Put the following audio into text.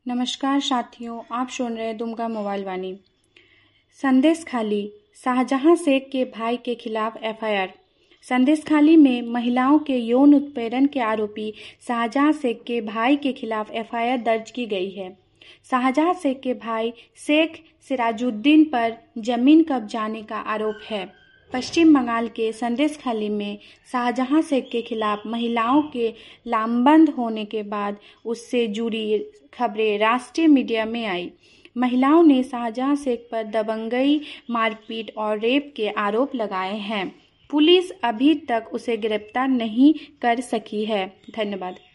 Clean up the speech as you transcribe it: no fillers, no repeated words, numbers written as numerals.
नमस्कार साथियों, आप सुन रहे हैं दुमका मोबाइल वाणी। संदेश खाली, शाहजहां शेख के भाई के खिलाफ एफआईआर। संदेश खाली में महिलाओं के यौन उत्पीड़न के आरोपी शाहजहां शेख के भाई के खिलाफ एफआईआर दर्ज की गई है। शाहजहां शेख के भाई शेख सिराजुद्दीन पर जमीन कब्जाने का आरोप है। पश्चिम बंगाल के संदेश खाली में शाहजहां शेख के खिलाफ महिलाओं के लामबंद होने के बाद उससे जुड़ी खबरें राष्ट्रीय मीडिया में आई। महिलाओं ने शाहजहां शेख पर दबंगई, मारपीट और रेप के आरोप लगाए हैं। पुलिस अभी तक उसे गिरफ्तार नहीं कर सकी है। धन्यवाद।